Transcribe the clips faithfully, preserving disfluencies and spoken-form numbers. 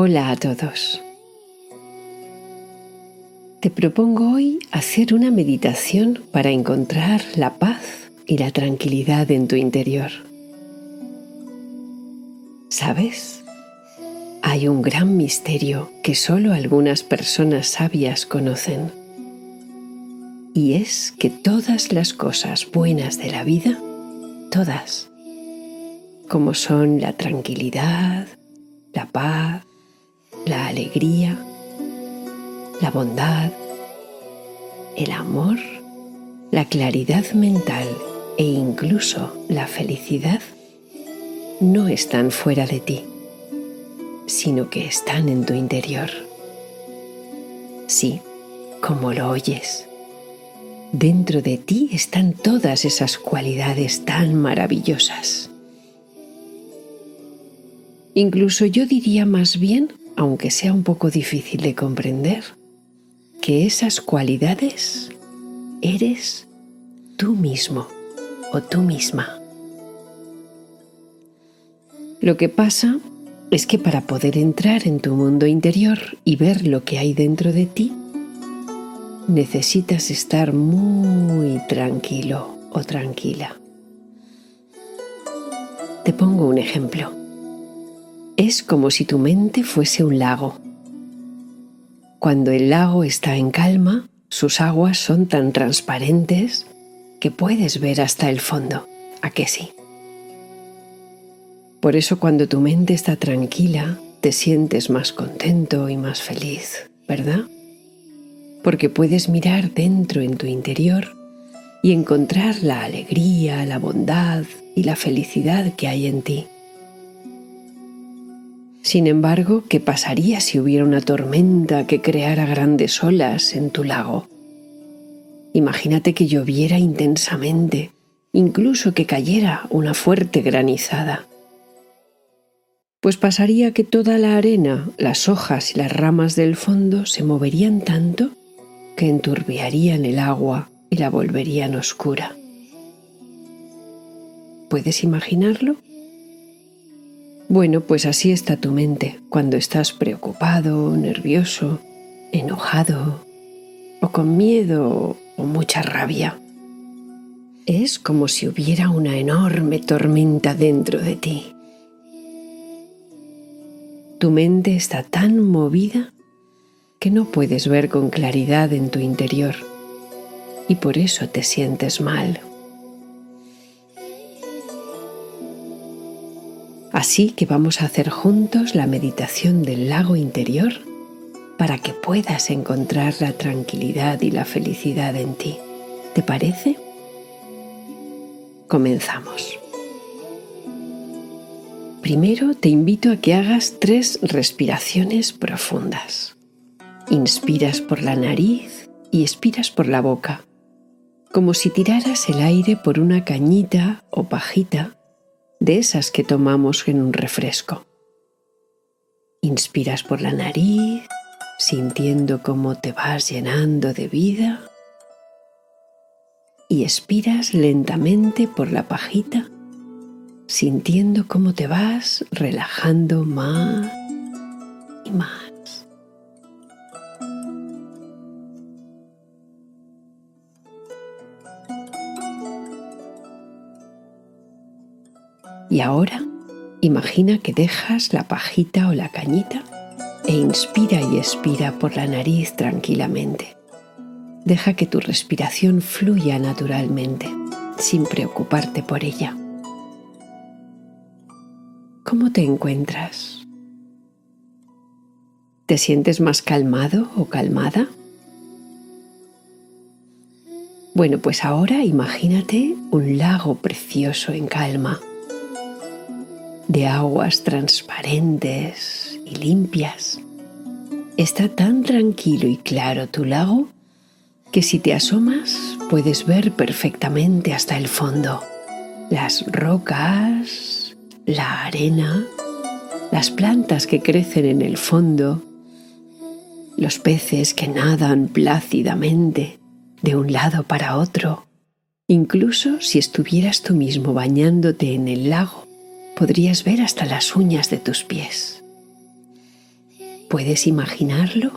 Hola a todos. Te propongo hoy hacer una meditación para encontrar la paz y la tranquilidad en tu interior. ¿Sabes? Hay un gran misterio que solo algunas personas sabias conocen. Y es que todas las cosas buenas de la vida, todas, como son la tranquilidad, la paz, la alegría, la bondad, el amor, la claridad mental e incluso la felicidad, no están fuera de ti, sino que están en tu interior. Sí, como lo oyes. Dentro de ti están todas esas cualidades tan maravillosas. Incluso yo diría más bien, aunque sea un poco difícil de comprender, que esas cualidades eres tú mismo o tú misma. Lo que pasa es que para poder entrar en tu mundo interior y ver lo que hay dentro de ti, necesitas estar muy tranquilo o tranquila. Te pongo un ejemplo. Es como si tu mente fuese un lago. Cuando el lago está en calma, sus aguas son tan transparentes que puedes ver hasta el fondo. ¿A que sí? Por eso cuando tu mente está tranquila, te sientes más contento y más feliz, ¿verdad? Porque puedes mirar dentro en tu interior y encontrar la alegría, la bondad y la felicidad que hay en ti. Sin embargo, ¿qué pasaría si hubiera una tormenta que creara grandes olas en tu lago? Imagínate que lloviera intensamente, incluso que cayera una fuerte granizada. Pues pasaría que toda la arena, las hojas y las ramas del fondo se moverían tanto que enturbiarían el agua y la volverían oscura. ¿Puedes imaginarlo? Bueno, pues así está tu mente cuando estás preocupado, nervioso, enojado o con miedo o mucha rabia. Es como si hubiera una enorme tormenta dentro de ti. Tu mente está tan movida que no puedes ver con claridad en tu interior y por eso te sientes mal. Así que vamos a hacer juntos la meditación del lago interior para que puedas encontrar la tranquilidad y la felicidad en ti. ¿Te parece? Comenzamos. Primero te invito a que hagas tres respiraciones profundas. Inspiras por la nariz y expiras por la boca, como si tiraras el aire por una cañita o pajita de esas que tomamos en un refresco. Inspiras por la nariz, sintiendo cómo te vas llenando de vida, y expiras lentamente por la pajita, sintiendo cómo te vas relajando más y más. Y ahora, imagina que dejas la pajita o la cañita e inspira y expira por la nariz tranquilamente. Deja que tu respiración fluya naturalmente, sin preocuparte por ella. ¿Cómo te encuentras? ¿Te sientes más calmado o calmada? Bueno, pues ahora imagínate un lago precioso en calma, de aguas transparentes y limpias. Está tan tranquilo y claro tu lago que si te asomas puedes ver perfectamente hasta el fondo. Las rocas, la arena, las plantas que crecen en el fondo, los peces que nadan plácidamente de un lado para otro. Incluso si estuvieras tú mismo bañándote en el lago, podrías ver hasta las uñas de tus pies. ¿Puedes imaginarlo?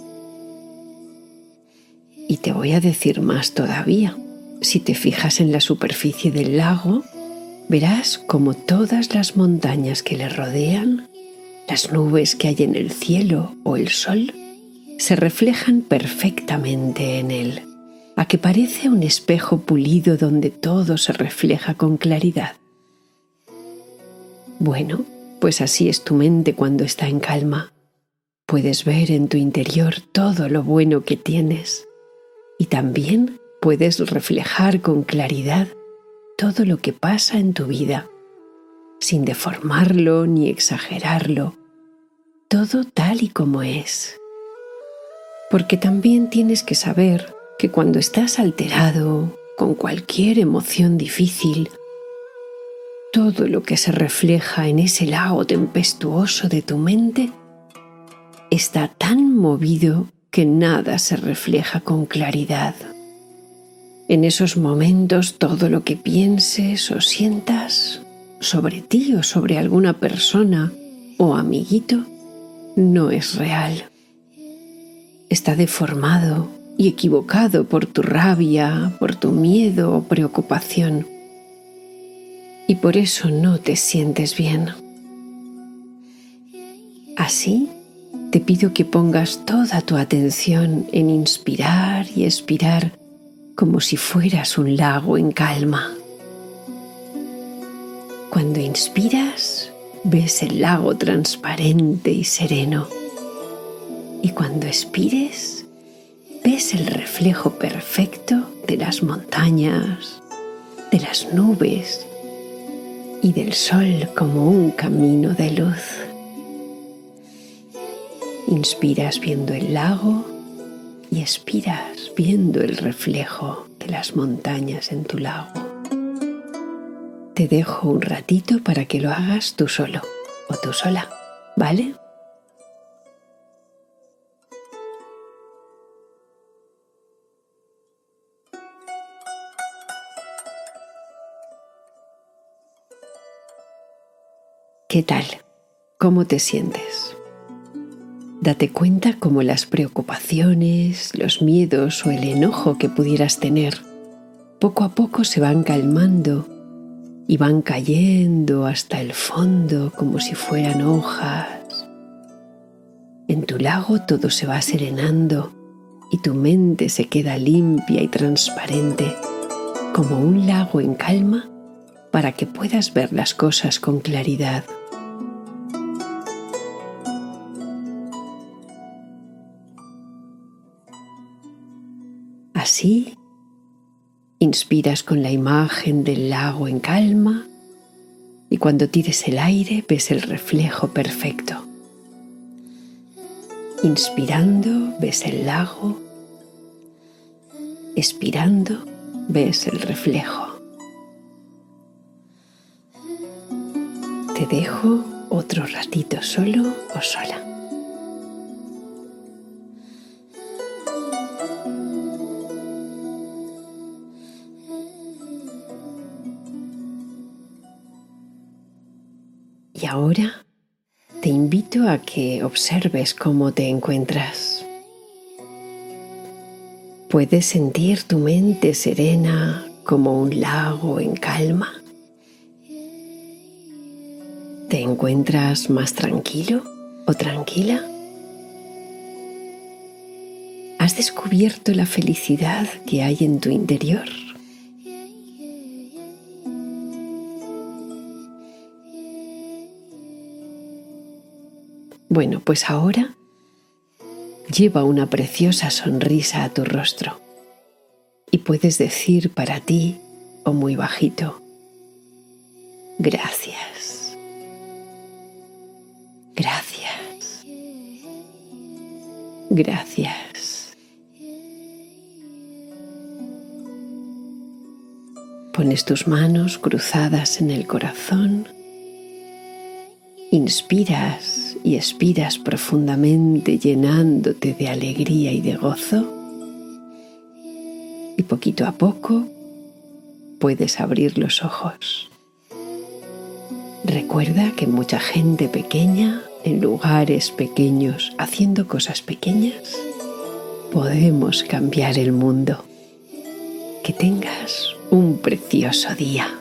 Y te voy a decir más todavía. Si te fijas en la superficie del lago, verás como todas las montañas que le rodean, las nubes que hay en el cielo o el sol, se reflejan perfectamente en él, a que parece un espejo pulido donde todo se refleja con claridad. Bueno, pues así es tu mente cuando está en calma. Puedes ver en tu interior todo lo bueno que tienes y también puedes reflejar con claridad todo lo que pasa en tu vida, sin deformarlo ni exagerarlo, todo tal y como es. Porque también tienes que saber que cuando estás alterado, con cualquier emoción difícil, todo lo que se refleja en ese lago tempestuoso de tu mente está tan movido que nada se refleja con claridad. En esos momentos todo lo que pienses o sientas sobre ti o sobre alguna persona o amiguito no es real. Está deformado y equivocado por tu rabia, por tu miedo o preocupación. Y por eso no te sientes bien. Así, te pido que pongas toda tu atención en inspirar y expirar como si fueras un lago en calma. Cuando inspiras, ves el lago transparente y sereno. Y cuando expires, ves el reflejo perfecto de las montañas, de las nubes y del sol como un camino de luz. Inspiras viendo el lago y expiras viendo el reflejo de las montañas en tu lago. Te dejo un ratito para que lo hagas tú solo o tú sola, ¿vale? ¿Qué tal? ¿Cómo te sientes? Date cuenta cómo las preocupaciones, los miedos o el enojo que pudieras tener poco a poco se van calmando y van cayendo hasta el fondo como si fueran hojas. En tu lago todo se va serenando y tu mente se queda limpia y transparente, como un lago en calma para que puedas ver las cosas con claridad. Así, inspiras con la imagen del lago en calma y cuando tires el aire ves el reflejo perfecto. Inspirando ves el lago, expirando ves el reflejo. Te dejo otro ratito solo o sola. Y ahora te invito a que observes cómo te encuentras. ¿Puedes sentir tu mente serena como un lago en calma? ¿Te encuentras más tranquilo o tranquila? ¿Has descubierto la felicidad que hay en tu interior? Bueno, pues ahora lleva una preciosa sonrisa a tu rostro y puedes decir para ti o muy bajito: gracias, gracias, gracias. Pones tus manos cruzadas en el corazón, inspiras y expiras profundamente llenándote de alegría y de gozo y poquito a poco puedes abrir los ojos. Recuerda que mucha gente pequeña en lugares pequeños, haciendo cosas pequeñas, podemos cambiar el mundo. Que tengas un precioso día.